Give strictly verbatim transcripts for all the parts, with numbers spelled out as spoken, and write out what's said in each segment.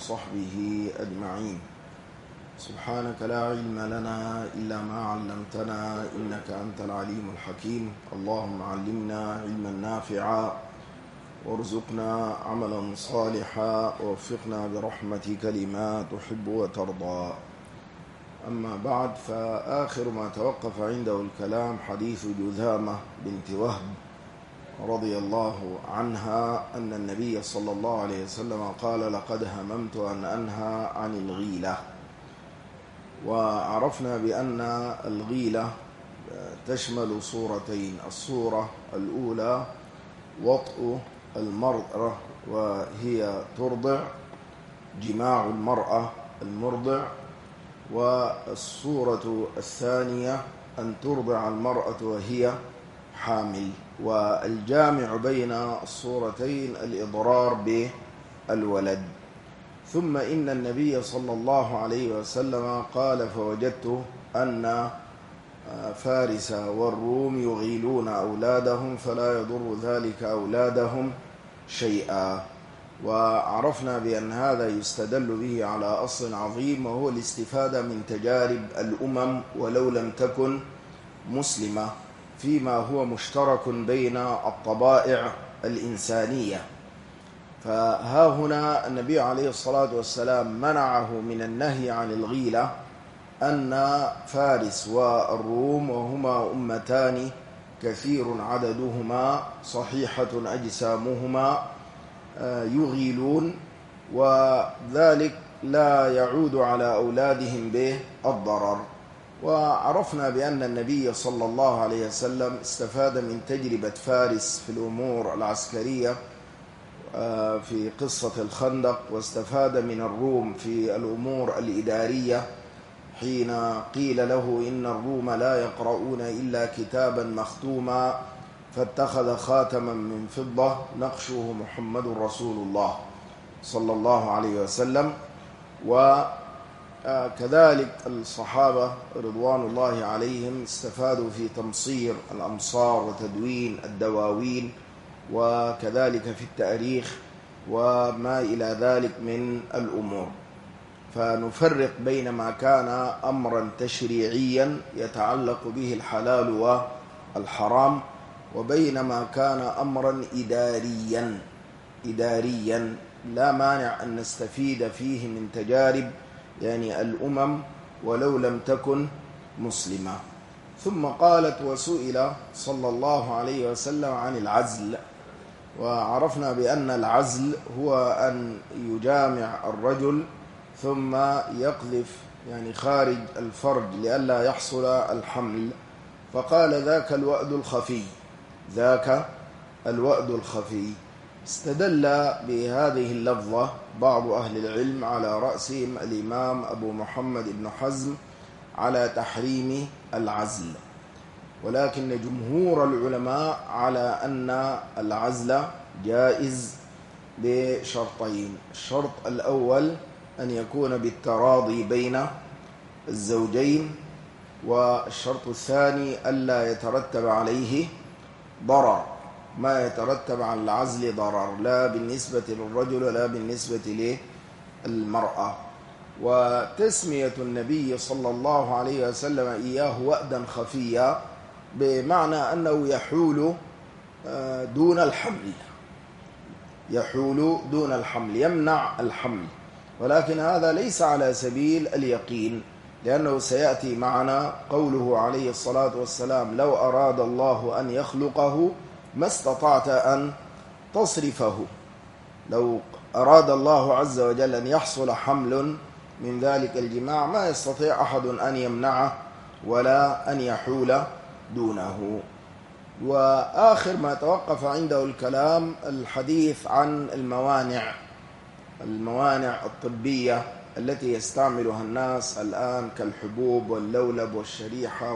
وصحبه أجمعين. سبحانك لا علم لنا إلا ما علمتنا إنك أنت العليم الحكيم. اللهم علمنا علما نافعا وارزقنا عملا صالحا ووفقنا برحمتك لما تحب وترضى. أما بعد، فآخر ما توقف عنده الكلام حديث جذامة بنت وهب رضي الله عنها أن النبي صلى الله عليه وسلم قال: لقد هممت أن أنهى عن الغيلة. وعرفنا بأن الغيلة تشمل صورتين: الصورة الأولى وطء المرأة وهي ترضع، جماع المرأة المرضع، والصورة الثانية أن ترضع المرأة وهي حامل. والجامع بين الصورتين الإضرار بالولد. ثم إن النبي صلى الله عليه وسلم قال: فوجدت أن فارس والروم يغيلون أولادهم فلا يضر ذلك أولادهم شيئا. وعرفنا بأن هذا يستدل به على أصل عظيم، وهو الاستفادة من تجارب الأمم ولو لم تكن مسلمة فيما هو مشترك بين الطبائع الإنسانية. فها هنا النبي عليه الصلاة والسلام منعه من النهي عن الغيلة أن فارس والروم، وهما أمتان كثير عددهما صحيحة أجسامهما، يغيلون، وذلك لا يعود على أولادهم بالضرر. وعرفنا بأن النبي صلى الله عليه وسلم استفاد من تجربة فارس في الأمور العسكرية في قصة الخندق، واستفاد من الروم في الأمور الإدارية حين قيل له إن الروم لا يقرؤون إلا كتابا مختوما فاتخذ خاتما من فضة نقشه محمد رسول الله صلى الله عليه وسلم. وكذلك الصحابة رضوان الله عليهم استفادوا في تمصير الأمصار وتدوين الدواوين، وكذلك في التاريخ وما إلى ذلك من الأمور. فنفرق بين ما كان أمرا تشريعيا يتعلق به الحلال والحرام، وبين ما كان أمرا إداريا إداريا لا مانع أن نستفيد فيه من تجارب يعني الأمم ولو لم تكن مسلمة. ثم قالت: وسئل صلى الله عليه وسلم عن العزل. وعرفنا بأن العزل هو أن يجامع الرجل ثم يقذف يعني خارج الفرج لئلا يحصل الحمل، فقال: ذاك الوأد الخفي ذاك الوأد الخفي. استدل بهذه اللفظة بعض أهل العلم على رأسهم الإمام أبو محمد بن حزم على تحريم العزل، ولكن جمهور العلماء على أن العزل جائز بشرطين: الشرط الأول أن يكون بالتراضي بين الزوجين، والشرط الثاني ألا يترتب عليه ضرر، ما يترتب على العزل ضرر لا بالنسبة للرجل ولا بالنسبة للمرأة. وتسمية النبي صلى الله عليه وسلم إياه وأدا خفيا بمعنى أنه يحول دون الحمل، يحول دون الحمل، يمنع الحمل، ولكن هذا ليس على سبيل اليقين، لأنه سيأتي معنا قوله عليه الصلاة والسلام: لو أراد الله أن يخلقه ما استطعت أن تصرفه. لو أراد الله عز وجل أن يحصل حمل من ذلك الجماع ما يستطيع أحد أن يمنعه ولا أن يحول دونه. وآخر ما توقف عنده الكلام الحديث عن الموانع الموانع الطبية التي يستعملها الناس الآن كالحبوب واللولب والشريحة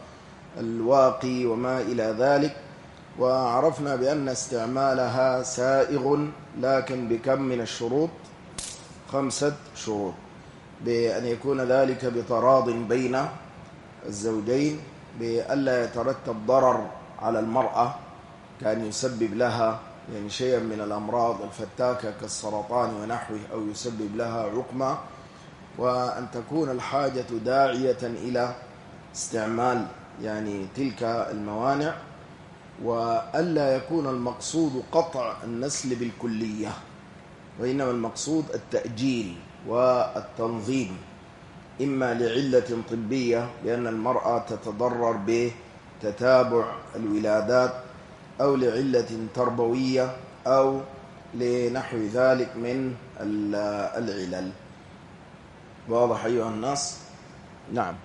والواقي وما إلى ذلك. وعرفنا بأن استعمالها سائغ، لكن بكم من الشروط؟ خمسة شروط: بأن يكون ذلك بتراض بين الزوجين، بألا يترتب ضرر على المرأة كان يسبب لها يعني شيئا من الأمراض الفتاكة كالسرطان ونحوه أو يسبب لها عقمة، وأن تكون الحاجة داعية إلى استعمال يعني تلك الموانع، وألا يكون المقصود قطع النسل بالكلية، وإنما المقصود التأجيل والتنظيم، إما لعلة طبية لأن المرأة تتضرر بتتابع الولادات، أو لعلة تربوية، أو لنحو ذلك من العلل. واضح أيها الناس؟ نعم.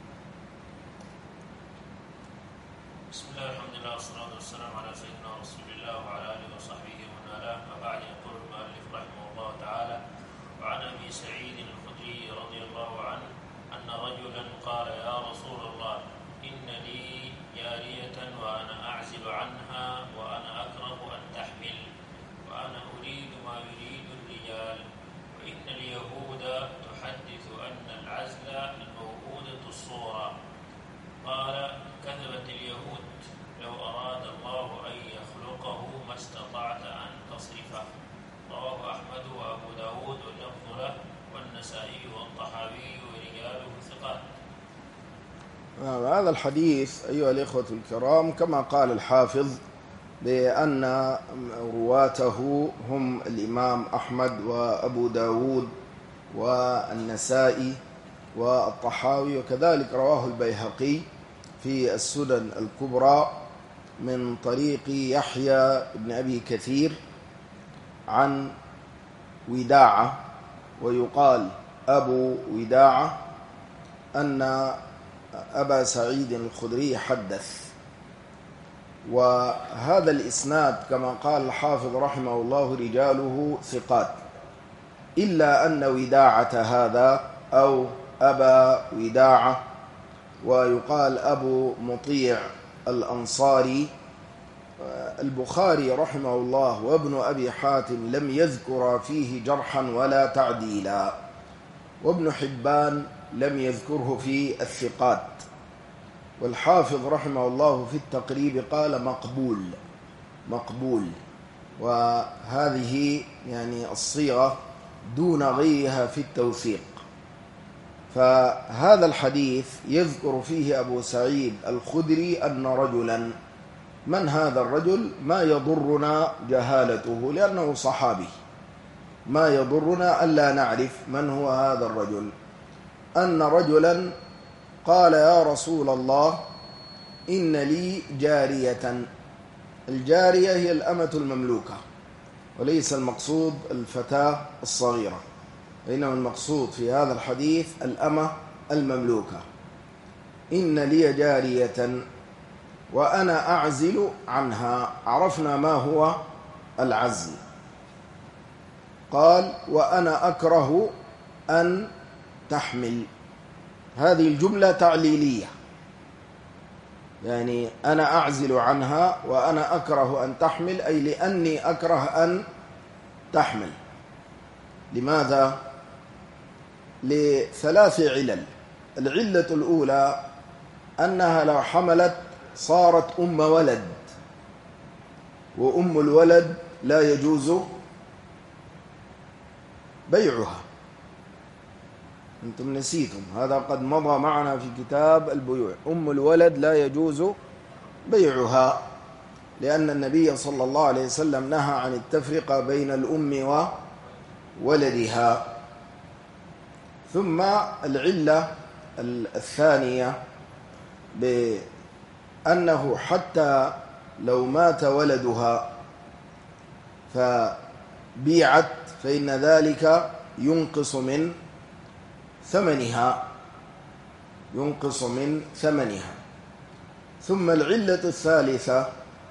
بسم الله الحمد لله والصلاة والسلام على سيدنا رسول الله وعلى آله وصحبه ومن والاه. وبعد، يقول المؤلف رحمه الله تعالى: وعن أبي سعيد الخدري رضي الله عنه أن رجلا قال: يا رسول الله، إن لي جارية وأنا أعزب عنها وأنا أكره أن تحمل، وأنا أريد ما يريد الرجال، وإن اليهود تحدث أن العزل الموؤودة الصورة. قال: كذبت اليهود، لو أراد الله أن يخلقه ما استطعت أن تصرفه. رواه أحمد وأبو داود واللفظ له والنسائي والطحاوي ورجاله ثقات. هذا الحديث أيها الإخوة الكرام كما قال الحافظ بأن رواته هم الإمام أحمد وأبو داود والنسائي والطحاوي، وكذلك رواه البيهقي في السنن الكبرى من طريق يحيى بن أبي كثير عن وداعة، ويقال أبو وداعة، أن أبا سعيد الخدري حدث. وهذا الإسناد كما قال الحافظ رحمه الله رجاله ثقات، إلا أن وداعة هذا أو أبا وداعة، ويقال أبو مطيع الأنصاري، البخاري رحمه الله وابن أبي حاتم لم يذكر فيه جرحا ولا تعديلا، وابن حبان لم يذكره في الثقات، والحافظ رحمه الله في التقريب قال مقبول مقبول، وهذه يعني الصيغة دون غيرها في التوثيق. فهذا الحديث يذكر فيه أبو سعيد الخدري أن رجلا، من هذا الرجل؟ ما يضرنا جهالته لأنه صحابي، ما يضرنا ألا نعرف من هو هذا الرجل. أن رجلا قال: يا رسول الله، إن لي جارية. الجارية هي الأمة المملوكة، وليس المقصود الفتاة الصغيرة، إنما المقصود في هذا الحديث الأمة المملوكة. إن لي جارية وأنا أعزل عنها. عرفنا ما هو العزل. قال: وأنا أكره أن تحمل. هذه الجملة تعليلية، يعني أنا أعزل عنها وأنا أكره أن تحمل، أي لأني أكره أن تحمل. لماذا؟ لثلاث علل. العلة الأولى أنها لو حملت صارت أم ولد، وأم الولد لا يجوز بيعها. أنتم نسيتم هذا، قد مضى معنا في كتاب البيوع. أم الولد لا يجوز بيعها، لأن النبي صلى الله عليه وسلم نهى عن التفرقة بين الأم وولدها. ثم العلة الثانية بأنه حتى لو مات ولدها فبيعت فإن ذلك ينقص من ثمنها ينقص من ثمنها. ثم العلة الثالثة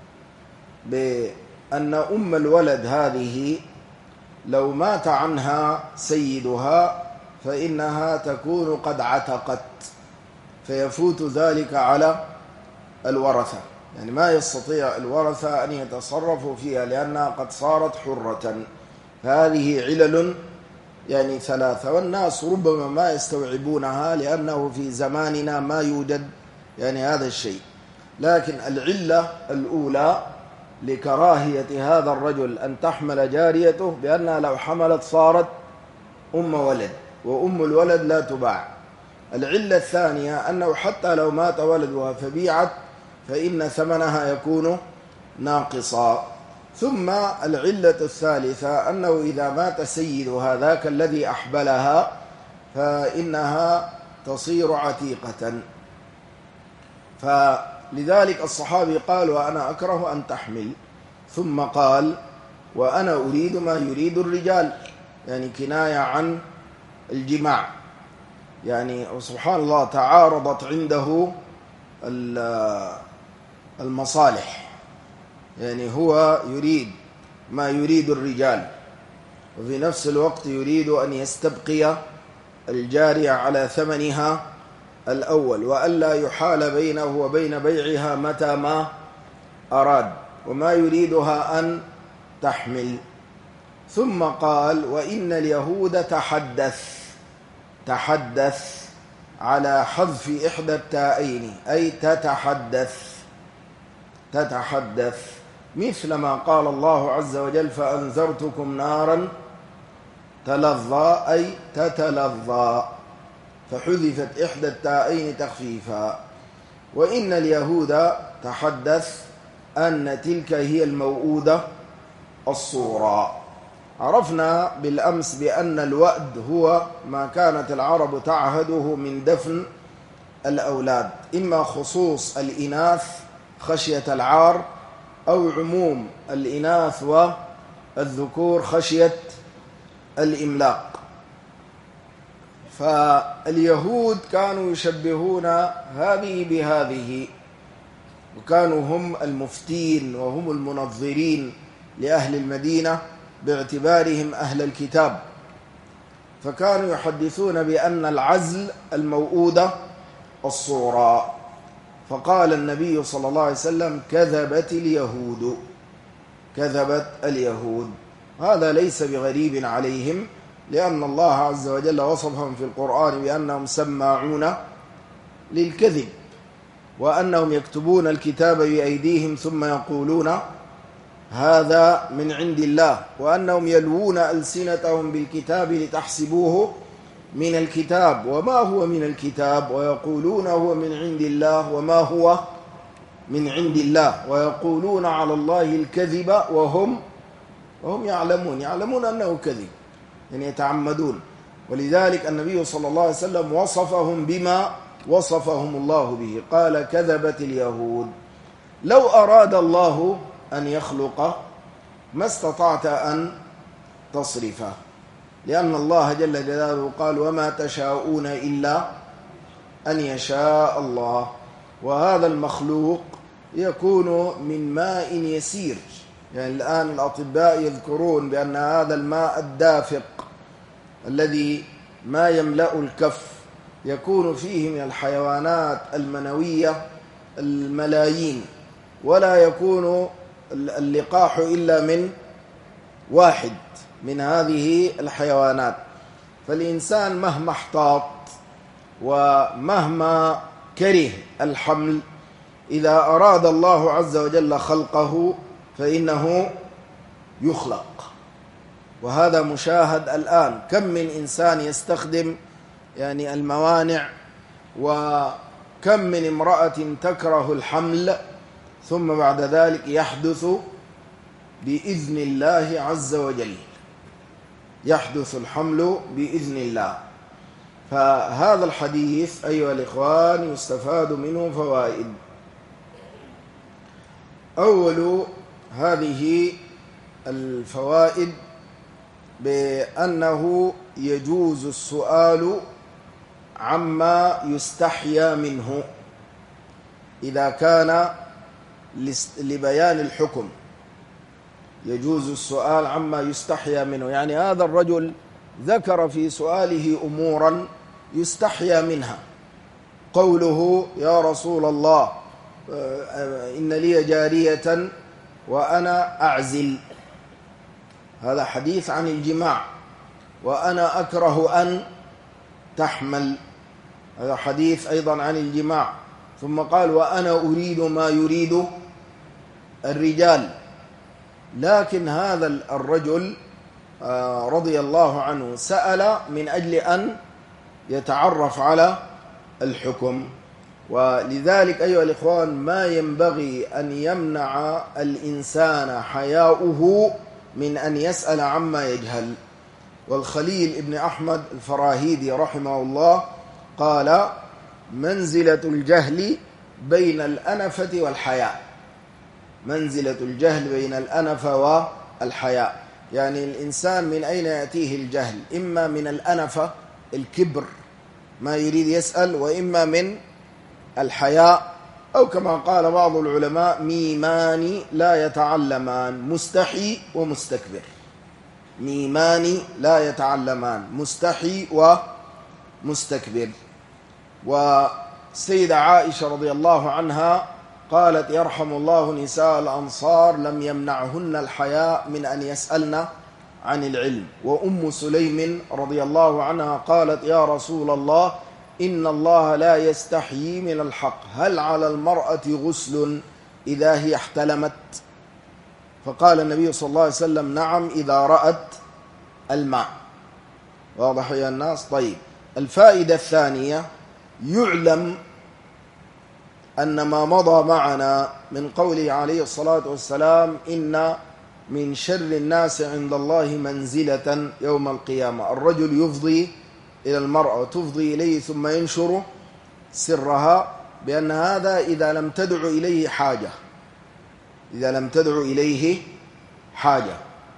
بأن أم الولد هذه لو مات عنها سيدها فإنها تكون قد عتقت، فيفوت ذلك على الورثة، يعني ما يستطيع الورثة أن يتصرفوا فيها لأنها قد صارت حرة. هذه علل يعني ثلاثة، والناس ربما ما يستوعبونها لأنه في زماننا ما يوجد يعني هذا الشيء. لكن العلة الأولى لكراهية هذا الرجل أن تحمل جاريته بأنها لو حملت صارت أم ولد، وأم الولد لا تباع. العلة الثانية أنه حتى لو مات ولدها فبيعت فإن ثمنها يكون ناقصا. ثم العلة الثالثة أنه إذا مات سيد هذاك الذي أحبلها فإنها تصير عتيقة. فلذلك الصحابي قال وأنا أكره أن تحمل، ثم قال وأنا أريد ما يريد الرجال، يعني كناية عن الجماع. يعني سبحان الله تعارضت عنده المصالح، يعني هو يريد ما يريد الرجال وفي نفس الوقت يريد أن يستبقي الجارية على ثمنها الأول، وألا يحال بينه وبين بيعها متى ما أراد، وما يريدها أن تحمل. ثم قال وإن اليهود تحدث تحدث على حذف إحدى التائين، أي تتحدث تتحدث مثل ما قال الله عز وجل فأنذرتكم نارا تلظى، أي تتلظى، فحذفت إحدى التائين تخفيفا. وإن اليهود تحدث أن تلك هي الموؤودة الصورة. عرفنا بالأمس بأن الوأد هو ما كانت العرب تعهده من دفن الأولاد، إما خصوص الإناث خشية العار، أو عموم الإناث والذكور خشية الإملاق. فاليهود كانوا يشبهون هذه بهذه، وكانوا هم المفتين وهم المنظرين لأهل المدينة باعتبارهم أهل الكتاب، فكانوا يحدثون بأن العزل الموؤودة الصورة. فقال النبي صلى الله عليه وسلم كذبت اليهود كذبت اليهود. هذا ليس بغريب عليهم، لأن الله عز وجل وصفهم في القرآن بأنهم سماعون للكذب، وأنهم يكتبون الكتاب بأيديهم ثم يقولون هذا من عند الله، وأنهم يلوون ألسنتهم بالكتاب لتحسبوه من الكتاب وما هو من الكتاب، ويقولون هو من عند الله وما هو من عند الله، ويقولون على الله الكذب وهم وهم يعلمون يعلمون أنه كذب، يعني يتعمدون. ولذلك النبي صلى الله عليه وسلم وصفهم بما وصفهم الله به، قال كذبت اليهود. لو أراد الله أن يخلق ما استطعت أن تصرفه، لأن الله جل جلاله قال وما تشاءون إلا أن يشاء الله. وهذا المخلوق يكون من ماء يسير، يعني الآن الأطباء يذكرون بأن هذا الماء الدافق الذي ما يملأ الكف يكون فيه من الحيوانات المنوية الملايين، ولا يكون اللقاح إلا من واحد من هذه الحيوانات. فالإنسان مهما احتاط ومهما كره الحمل، إذا أراد الله عز وجل خلقه فإنه يخلق. وهذا مشاهد الآن، كم من إنسان يستخدم يعني الموانع، وكم من امرأة تكره الحمل ثم بعد ذلك يحدث بإذن الله عز وجل، يحدث الحمل بإذن الله. فهذا الحديث أيها الإخوان يستفاد منه فوائد. أول هذه الفوائد بأنه يجوز السؤال عما يستحيا منه إذا كان لبيان الحكم، يجوز السؤال عما يستحيا منه. يعني هذا الرجل ذكر في سؤاله أمورا يستحيا منها، قوله يا رسول الله إن لي جارية وأنا أعزل، هذا حديث عن الجماع. وأنا أكره أن تحمل، هذا حديث أيضا عن الجماع. ثم قال وأنا أريد ما يريد الرجال، لكن هذا الرجل رضي الله عنه سأل من أجل أن يتعرف على الحكم. ولذلك أيها الإخوان ما ينبغي أن يمنع الإنسان حياؤه من أن يسأل عما يجهل. والخليل ابن أحمد الفراهيدي رحمه الله قال: منزلة الجهل بين الأنفة والحياء. منزلة الجهل بين الأنفة والحياء، يعني الإنسان من أين يأتيه الجهل؟ إما من الأنفة الكبر ما يريد يسأل، وإما من الحياء، أو كما قال بعض العلماء: ميمان لا يتعلمان، مستحي ومستكبر. ميمان لا يتعلمان، مستحي ومستكبر. والسيدة عائشة رضي الله عنها قالت: يرحم الله نساء الأنصار لم يمنعهن الحياء من أن يسألن عن العلم. وأم سليم رضي الله عنها قالت: يا رسول الله إن الله لا يستحيي من الحق، هل على المرأة غسل إذا هي احتلمت؟ فقال النبي صلى الله عليه وسلم: نعم إذا رأت الماء. واضح يا الناس؟ طيب، الفائدة الثانية: يعلم أن ما مضى معنا من قوله عليه الصلاة والسلام: إن من شر الناس عند الله منزلة يوم القيامة الرجل يفضي إلى المرأة وتفضي إليه ثم ينشر سرها، بأن هذا إذا لم تدع إليه حاجة، إذا لم تدع إليه حاجة.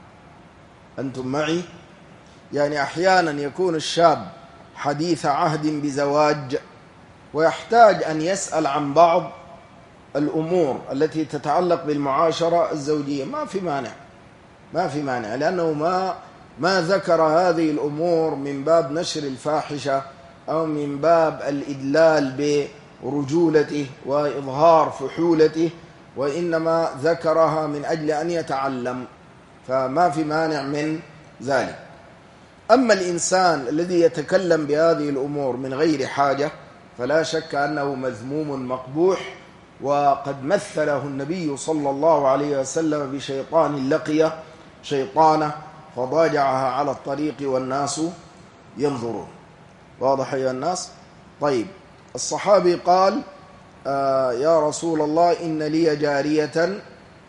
أنتم معي؟ يعني أحيانا يكون الشاب حديث عهد بزواج ويحتاج أن يسأل عن بعض الأمور التي تتعلق بالمعاشرة الزوجية، ما في مانع، ما في مانع، لأنه ما ما ذكر هذه الأمور من باب نشر الفاحشة أو من باب الإدلال برجولته وإظهار فحولته، وإنما ذكرها من أجل أن يتعلم، فما في مانع من ذلك. أما الإنسان الذي يتكلم بهذه الأمور من غير حاجة فلا شك أنه مذموم مقبوح. وقد مثله النبي صلى الله عليه وسلم بشيطان لقي شيطانه فضاجعها على الطريق والناس ينظرون. واضح يا الناس؟ طيب، الصحابي قال: آه يا رسول الله إن لي جارية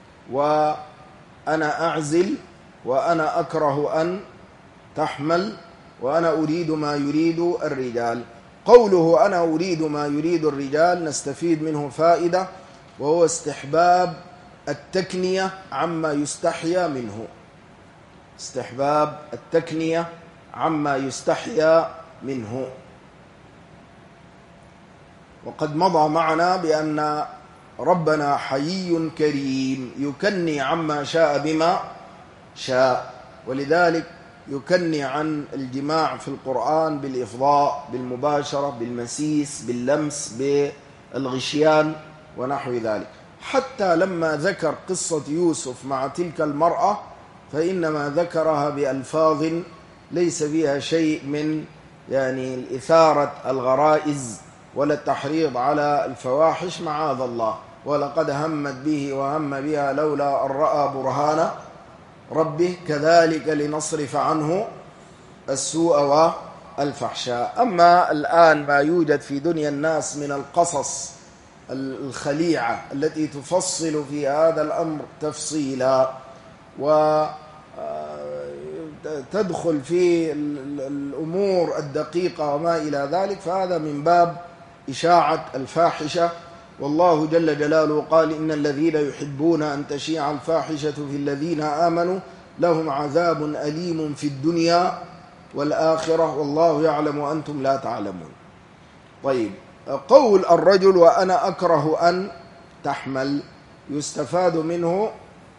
وأنا أعزل وأنا أكره أن تحمل وأنا أريد ما يريد الرجال. قوله أنا أريد ما يريد الرجال نستفيد منه فائدة، وهو استحباب التكنية عما يستحيا منه. استحباب التكنية عما يستحيا منه. وقد مضى معنا بأن ربنا حيي كريم يكني عما شاء بما شاء، ولذلك يكني عن الجماع في القرآن بالإفضاء، بالمباشرة، بالمسيس، باللمس، بالغشيان ونحو ذلك. حتى لما ذكر قصة يوسف مع تلك المرأة فإنما ذكرها بألفاظ ليس فيها شيء من يعني إثارة الغرائز ولا التحريض على الفواحش، معاذ الله. ولقد همت به وهم بها لولا أن رأى برهان ربه كذلك لنصرف عنه السوء والفحشاء. أما الآن ما يوجد في دنيا الناس من القصص الخليعة التي تفصل في هذا الأمر تفصيلا وتدخل في الأمور الدقيقة وما إلى ذلك، فهذا من باب إشاعة الفاحشة. والله جل جلاله قال: إن الذين يحبون أن تشيع الفاحشة في الذين آمنوا لهم عذاب أليم في الدنيا والآخرة والله يعلم وأنتم لا تعلمون. طيب، قول الرجل وأنا أكره أن تحمل يستفاد منه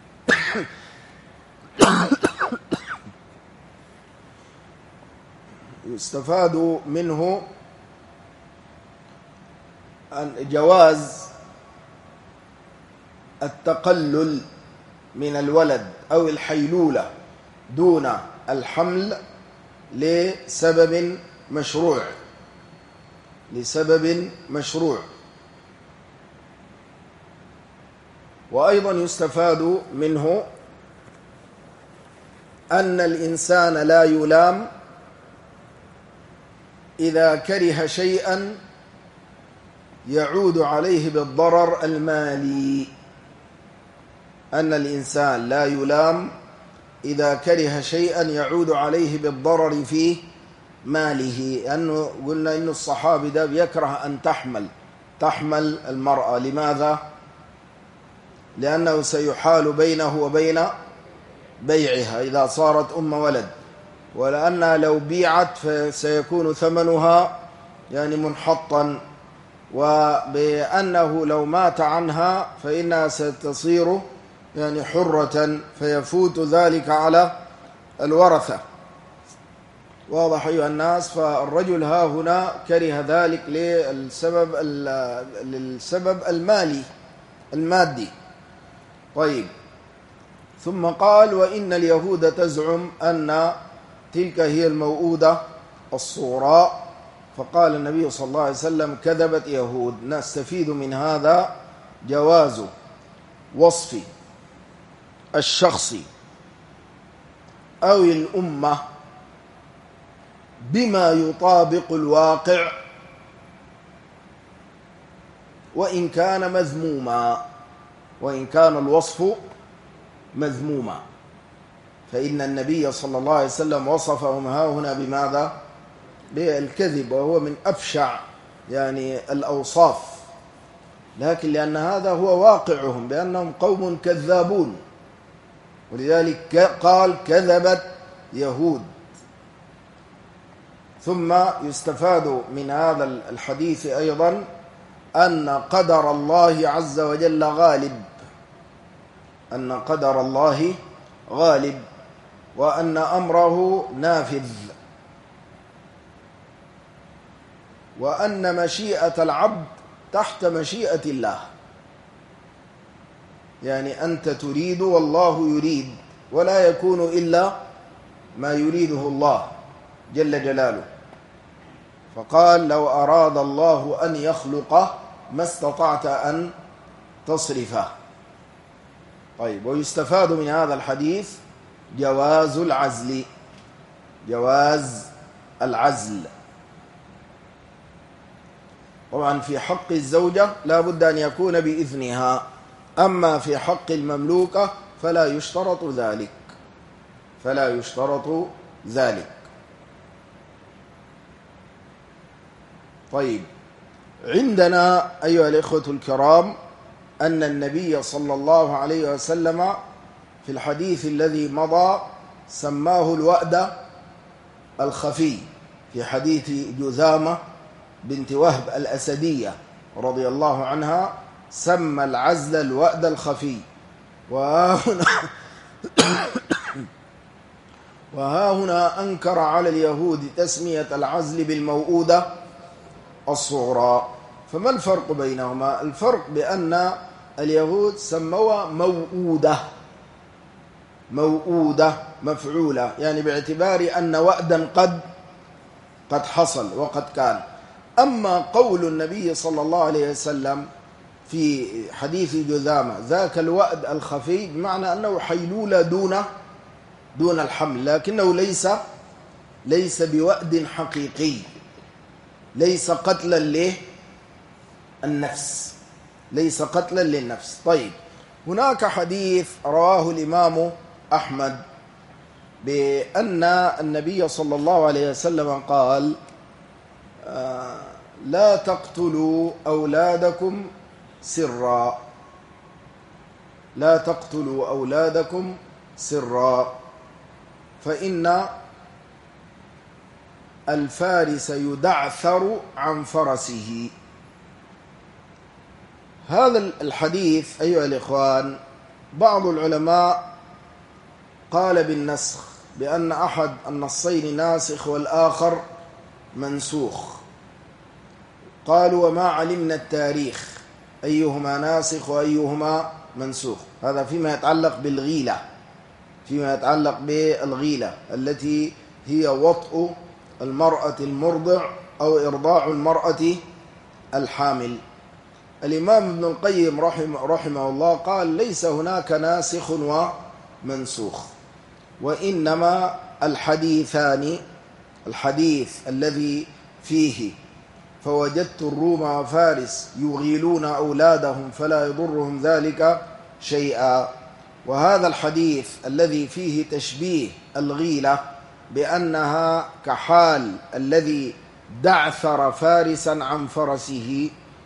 يستفاد منه جواز التقلل من الولد أو الحيلولة دون الحمل لسبب مشروع، لسبب مشروع. وأيضا يستفاد منه أن الإنسان لا يلام إذا كره شيئا يعود عليه بالضرر المالي. أن الإنسان لا يلام إذا كره شيئا يعود عليه بالضرر في ماله. لأنه قلنا إن الصحابي ده بيكره أن تحمل تحمل المرأة. لماذا؟ لأنه سيحال بينه وبين بيعها إذا صارت أم ولد، ولأنها لو بيعت فسيكون ثمنها يعني منحطا، وبأنه لو مات عنها فإنها ستصير يعني حرة فيفوت ذلك على الورثة. واضح أيها الناس؟ فالرجل ها هنا كره ذلك للسبب للسبب المالي المادي. طيب، ثم قال: وإن اليهود تزعم أن تلك هي الموؤودة الصغرى. فقال النبي صلى الله عليه وسلم: كذبت يهود. نستفيد من هذا جواز وصف الشخص أو الأمة بما يطابق الواقع وإن كان مذموما، وإن كان الوصف مذموما. فإن النبي صلى الله عليه وسلم وصفهم ها هنا بماذا؟ بالكذب، وهو من أبشع يعني الأوصاف، لكن لأن هذا هو واقعهم بأنهم قوم كذابون، ولذلك قال: كذبت يهود. ثم يستفاد من هذا الحديث أيضا أن قدر الله عز وجل غالب، أن قدر الله غالب، وأن أمره نافذ، وأن مشيئة العبد تحت مشيئة الله. يعني أنت تريد والله يريد، ولا يكون إلا ما يريده الله جل جلاله. فقال: لو أراد الله أن يخلق ما استطعت أن تصرفه. طيب، ويستفاد من هذا الحديث جواز العزل، جواز العزل. طبعا في حق الزوجة لا بد أن يكون بإذنها، أما في حق المملوكة فلا يشترط ذلك، فلا يشترط ذلك. طيب، عندنا أيها الإخوة الكرام أن النبي صلى الله عليه وسلم في الحديث الذي مضى سماه الوأد الخفي، في حديث جذامة بنت وهب الأسدية رضي الله عنها سمى العزل الوأد الخفي. وهنا وهنا أنكر على اليهود تسمية العزل بالموؤودة الصغرى. فما الفرق بينهما؟ الفرق بأن اليهود سموها موؤودة، موؤودة مفعولة، يعني باعتبار أن وأدا قد قد حصل وقد كان. أما قول النبي صلى الله عليه وسلم في حديث جذامة ذاك الوأد الخفي، بمعنى أنه حيلولة دون دون الحمل، لكنه ليس ليس بوأد حقيقي، ليس قتلا للنفس، ليس قتلا للنفس. طيب، هناك حديث رواه الإمام أحمد بأن النبي صلى الله عليه وسلم قال: آه لا تقتلوا أولادكم سرا، لا تقتلوا أولادكم سرا، فإن الفارس يدعثر عن فرسه. هذا الحديث أيها الإخوان بعض العلماء قال بالنسخ، بأن أحد النصين ناسخ والآخر منسوخ. قالوا: وما علمنا التاريخ أيهما ناسخ وأيهما منسوخ. هذا فيما يتعلق بالغيلة، فيما يتعلق بالغيلة التي هي وطء المرأة المرضع أو إرضاع المرأة الحامل. الإمام ابن القيم رحمه, رحمه الله قال: ليس هناك ناسخ ومنسوخ، وإنما الحديثان الحديث الذي فيه فوجدت الروم وفارس يغيلون أولادهم فلا يضرهم ذلك شيئا، وهذا الحديث الذي فيه تشبيه الغيلة بأنها كحال الذي دعثر فارسا عن فرسه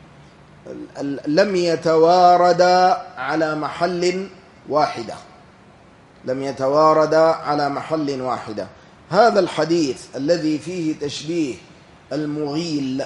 لم يتواردا على محل واحدة لم يتواردا على محل واحدة. هذا الحديث الذي فيه تشبيه المغيل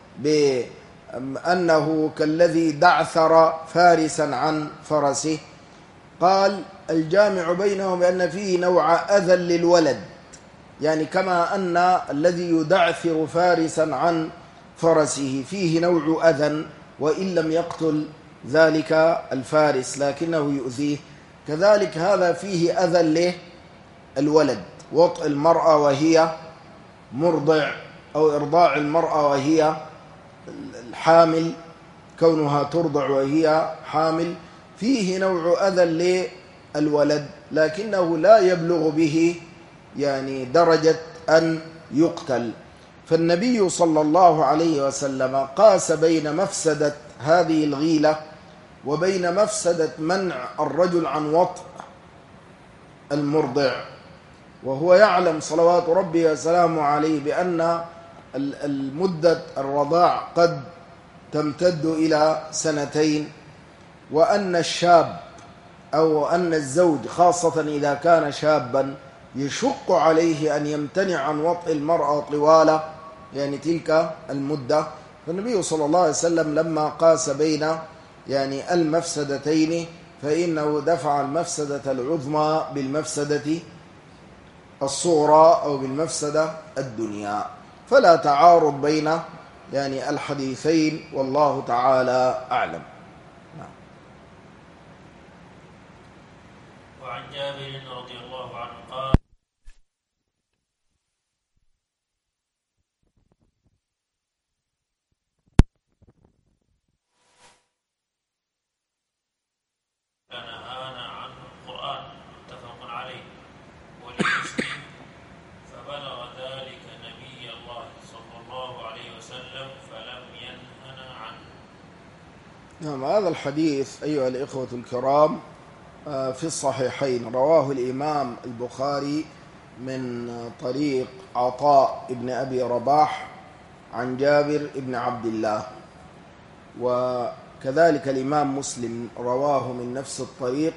بأنه كالذي دعثر فارسا عن فرسه، قال الجامع بينهم بأن فيه نوع أذى للولد، يعني كما أن الذي يدعثر فارسا عن فرسه فيه نوع أذى وإن لم يقتل ذلك الفارس لكنه يؤذيه، كذلك هذا فيه أذى له الولد، وطئ المرأة وهي مرضع أو إرضاع المرأة وهي الحامل، كونها ترضع وهي حامل فيه نوع أذى للولد لكنه لا يبلغ به يعني درجة أن يقتل. فالنبي صلى الله عليه وسلم قاس بين مفسدة هذه الغيلة وبين مفسدة منع الرجل عن وطء المرضع، وهو يعلم صلوات ربي وسلامه عليه بأن المدة الرضاع قد تمتد إلى سنتين، وأن الشاب أو أن الزوج خاصة إذا كان شابا يشق عليه أن يمتنع عن وطء المرأة طوال يعني تلك المدة. فالنبي صلى الله عليه وسلم لما قاس بين يعني المفسدتين فإنه دفع المفسدة العظمى بالمفسدة الصغرى أو بالمفسدة الدنيا، فلا تعارض بين يعني الحديثين والله تعالى أعلم. نعم. وعن جابر رضي الله عنه قال نهانا عن القرآن متفق عليه ولمسلم فبلغ ذلك نبي الله صلى الله عليه وسلم فلم ينهنا عنه. نعم. هذا الحديث أيها الإخوة الكرام في الصحيحين، رواه الإمام البخاري من طريق عطاء ابن أبي رباح عن جابر ابن عبد الله، وكذلك الإمام مسلم رواه من نفس الطريق،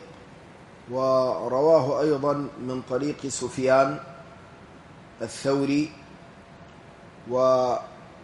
ورواه أيضا من طريق سفيان الثوري، ورواه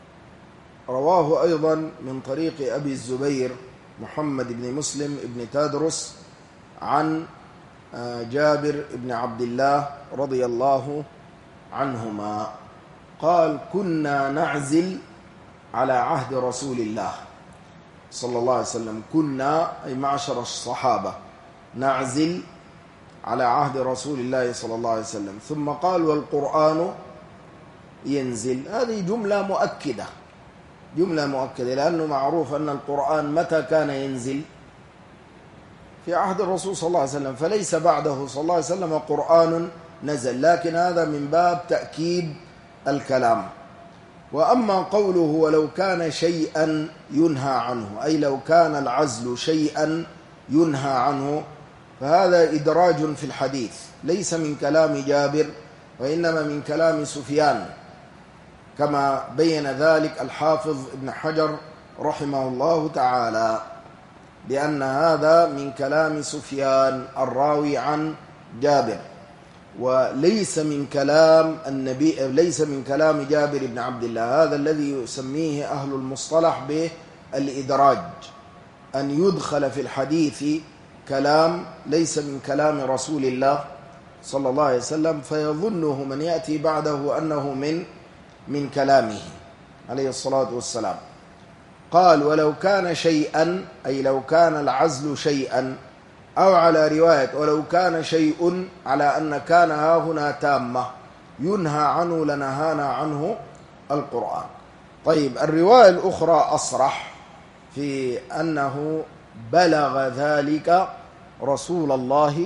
أيضا من طريق أبي الزبير محمد بن مسلم بن تادرس عن جابر بن عبد الله رضي الله عنهما قال كنا نعزل على عهد رسول الله صلى الله عليه وسلم، كنا أي معشر الصحابة نعزل على عهد رسول الله صلى الله عليه وسلم، ثم قال والقرآن ينزل. هذه جملة مؤكدة جملة مؤكدة لأنه معروف أن القرآن متى كان ينزل؟ في عهد الرسول صلى الله عليه وسلم، فليس بعده صلى الله عليه وسلم قرآن نزل، لكن هذا من باب تأكيد الكلام. وأما قوله ولو كان شيئا ينهى عنه، أي لو كان العزل شيئا ينهى عنه، فهذا إدراج في الحديث ليس من كلام جابر وإنما من كلام سفيان، كما بين ذلك الحافظ ابن حجر رحمه الله تعالى بأن هذا من كلام سفيان الراوي عن جابر، وليس من كلام النبي ليس من كلام جابر بن عبد الله. هذا الذي يسميه أهل المصطلح بالإدراج، أن يدخل في الحديث كلام ليس من كلام رسول الله صلى الله عليه وسلم فيظنه من يأتي بعده أنه من من كلامه عليه الصلاة والسلام. قال ولو كان شيئا، أي لو كان العزل شيئا، أو على رواية ولو كان شيء على أن كان ها هنا تامة ينهى عنه لنهانا عنه القرآن. طيب الرواية الأخرى أصرح في أنه بلغ ذلك رسول الله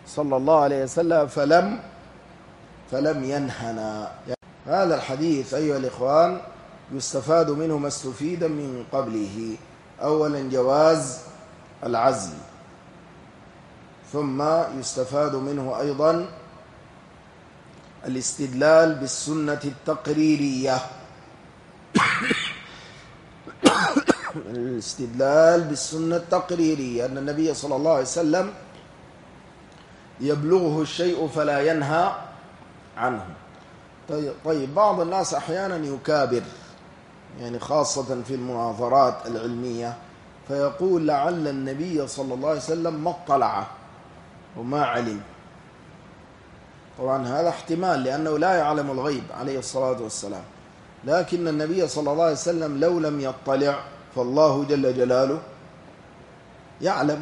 صلى الله عليه وسلم فلم فلم ينهنا. هذا الحديث أيها الإخوان يستفاد منه ما استفيد من قبله. أولا جواز العزل، ثم يستفاد منه أيضا الاستدلال بالسنة التقريرية الاستدلال بالسنة التقريرية أن النبي صلى الله عليه وسلم يبلغه الشيء فلا ينهى عنه. طيب, طيب بعض الناس أحيانا يكابر، يعني خاصة في المناظرات العلمية، فيقول لعل النبي صلى الله عليه وسلم ما اطلع وما علم. طبعا هذا احتمال لأنه لا يعلم الغيب عليه الصلاة والسلام، لكن النبي صلى الله عليه وسلم لو لم يطلع فالله جل جلاله يعلم،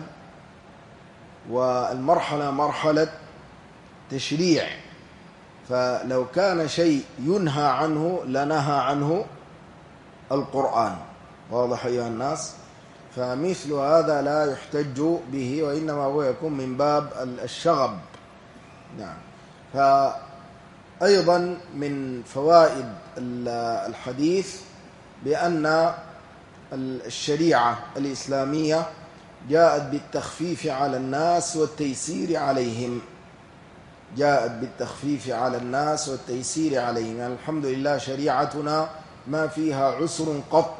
والمرحلة مرحلة تشريع، فلو كان شيء ينهى عنه لنهى عنه القرآن. واضح أيها الناس؟ فمثل هذا لا يحتج به، وإنما هو يكون من باب الشغب. نعم. فأيضا من فوائد الحديث بأن الشريعة الإسلامية جاءت بالتخفيف على الناس والتيسير عليهم جاءت بالتخفيف على الناس والتيسير عليهم. يعني الحمد لله شريعتنا ما فيها عسر قط،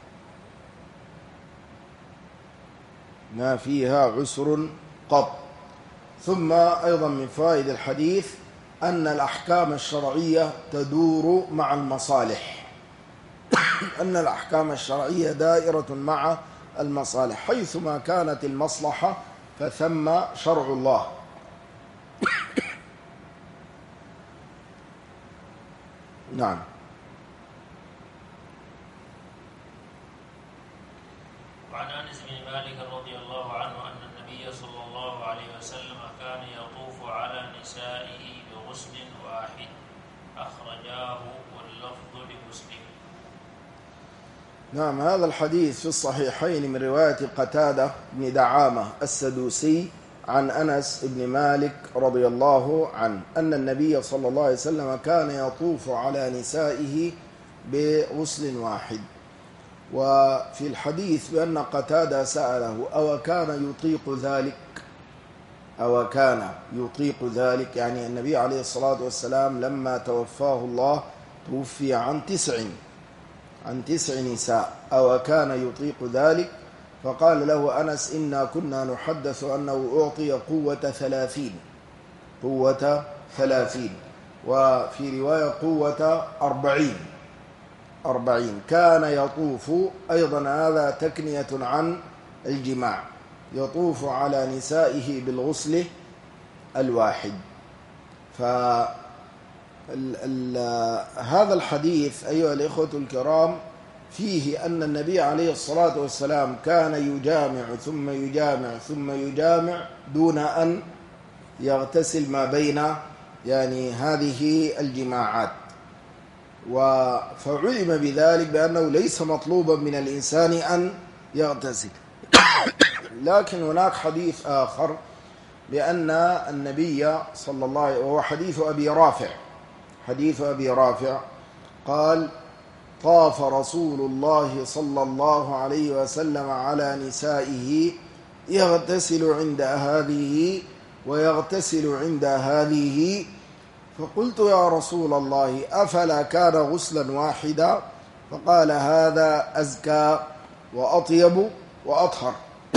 ما فيها عسر قط. ثم أيضا من فوائد الحديث أن الأحكام الشرعية تدور مع المصالح أن الأحكام الشرعية دائرة مع المصالح، حيثما كانت المصلحة فثم شرع الله. نعم. وعن أنس بن مالك رضي الله عنه أن النبي صلى الله عليه وسلم كان يطوف على نسائه بغسل واحد، أخرجاه واللفظ لمسلم. نعم. هذا الحديث في الصحيحين من رواية قتادة بن دعامة السدوسي عن أنس بن مالك رضي الله عنه أن النبي صلى الله عليه وسلم كان يطوف على نسائه بغسل واحد. وفي الحديث بأن قتادة سأله أو كان يطيق ذلك أو كان يطيق ذلك يعني النبي عليه الصلاة والسلام لما توفاه الله توفي عن تسع عن تسع نساء، أو كان يطيق ذلك؟ فقال له أنس: إنا كنا نحدث أنه أعطي قوة ثلاثين قوة ثلاثين وفي رواية قوة أربعين أربعين كان يطوف. أيضا هذا تكنية عن الجماع، يطوف على نسائه بالغسل الواحد. فهذا الحديث أيها الإخوة الكرام فيه أن النبي عليه الصلاة والسلام كان يجامع ثم يجامع ثم يجامع دون أن يغتسل ما بين يعني هذه الجماعات. فعلم بذلك بأنه ليس مطلوبا من الإنسان أن يغتسل. لكن هناك حديث آخر بأن النبي صلى الله عليه وسلم، وهو حديث أبي رافع حديث أبي رافع قال: طاف رسول الله صلى الله عليه وسلم على نسائه يغتسل عند هذه ويغتسل عند هذه، فقلت: يا رسول الله أفلا كان غسلا واحدا؟ فقال: هذا أزكى وأطيب وأطهر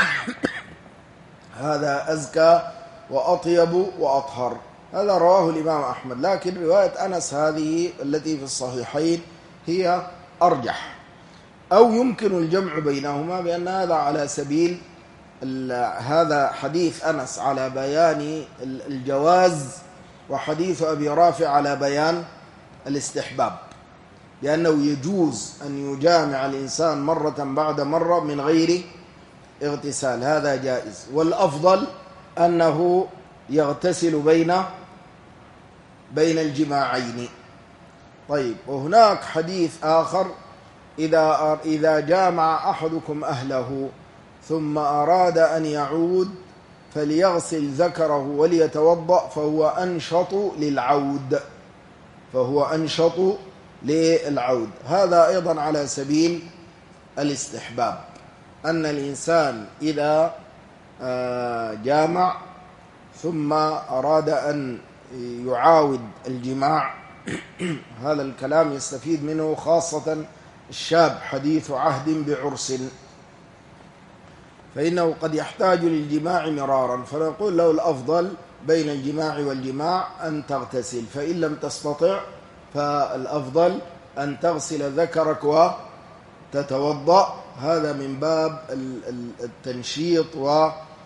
هذا أزكى وأطيب وأطهر. هذا رواه الإمام أحمد. لكن رواية أنس هذه التي في الصحيحين هي أرجح، أو يمكن الجمع بينهما بأن هذا على سبيل هذا حديث أنس على بيان الجواز، وحديث أبي رافع على بيان الاستحباب، لأنه يجوز أن يجامع الإنسان مرة بعد مرة من غير اغتسال، هذا جائز. والأفضل أنه يغتسل بين بين الجماعين. طيب، وهناك حديث آخر: إذا إذا جامع أحدكم أهله ثم أراد أن يعود فليغسل ذكره وليتوضأ فهو أنشط للعود فهو أنشط للعود. هذا أيضا على سبيل الاستحباب، أن الإنسان إذا جامع ثم أراد أن يعاود الجماع، هذا الكلام يستفيد منه خاصة الشاب حديث عهد بعرس، فإنه قد يحتاج للجماع مرارا، فنقول له الأفضل بين الجماع والجماع أن تغتسل، فإن لم تستطع فالأفضل أن تغسل ذكرك وتتوضأ. هذا من باب التنشيط و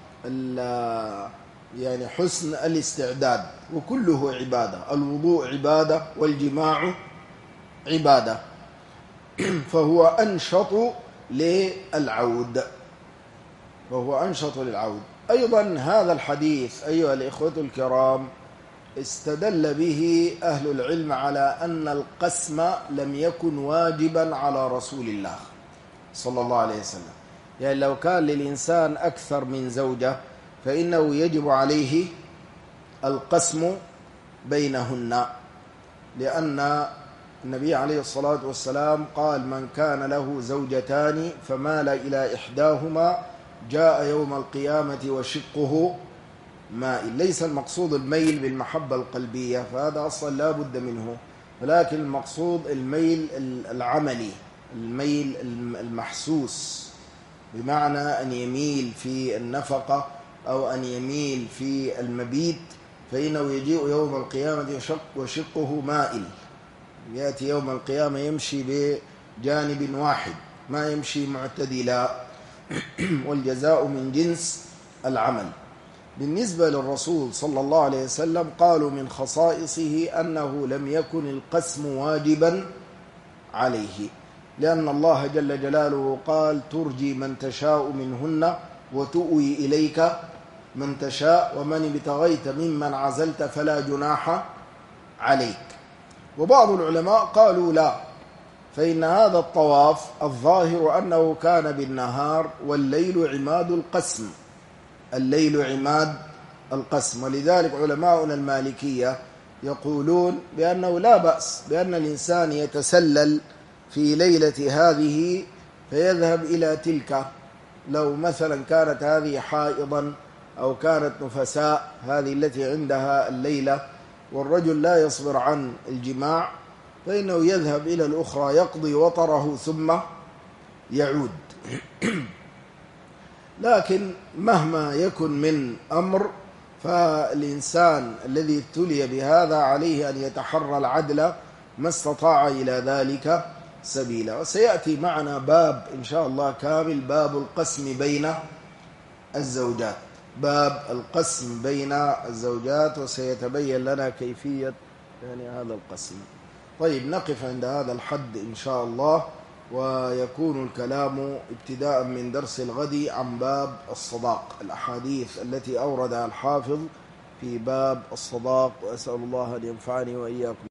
يعني حسن الاستعداد، وكله عبادة، الوضوء عبادة والجماع عبادة، فهو أنشط للعود وهو أنشط للعود. أيضا هذا الحديث أيها الإخوة الكرام استدل به أهل العلم على أن القسم لم يكن واجبا على رسول الله صلى الله عليه وسلم، يعني لو كان للإنسان أكثر من زوجة فإنه يجب عليه القسم بينهن، لأن النبي عليه الصلاة والسلام قال: من كان له زوجتان فمال إلى إحداهما جاء يوم القيامة وشقه مائل. ليس المقصود الميل بالمحبة القلبية، فهذا أصلا لا بد منه، ولكن المقصود الميل العملي، الميل المحسوس، بمعنى أن يميل في النفقة أو أن يميل في المبيت، فإنه يجيء يوم القيامة وشقه مائل، يأتي يوم القيامة يمشي بجانب واحد ما يمشي معتدلا، والجزاء من جنس العمل. بالنسبة للرسول صلى الله عليه وسلم قالوا من خصائصه أنه لم يكن القسم واجبا عليه، لأن الله جل جلاله قال: ترجي من تشاء منهن وتؤوي إليك من تشاء ومن ابتغيت ممن عزلت فلا جناح عليك. وبعض العلماء قالوا لا، فإن هذا الطواف الظاهر أنه كان بالنهار، والليل عماد القسم، الليل عماد القسم. ولذلك علماؤنا المالكية يقولون بأنه لا بأس بأن الإنسان يتسلل في ليلة هذه فيذهب إلى تلك، لو مثلا كانت هذه حائضا أو كانت نفساء، هذه التي عندها الليلة والرجل لا يصبر عن الجماع، فإنه يذهب إلى الأخرى يقضي وطره ثم يعود. لكن مهما يكن من أمر، فالإنسان الذي ابتلي بهذا عليه أن يتحرى العدل ما استطاع إلى ذلك سبيلا. وسيأتي معنا باب إن شاء الله كامل، باب القسم بين الزوجات، باب القسم بين الزوجات، وسيتبين لنا كيفية يعني هذا القسم. طيب، نقف عند هذا الحد إن شاء الله، ويكون الكلام ابتداء من درس الغد عن باب الصداق، الأحاديث التي أوردها الحافظ في باب الصداق، وأسأل الله أن ينفعني وإياكم.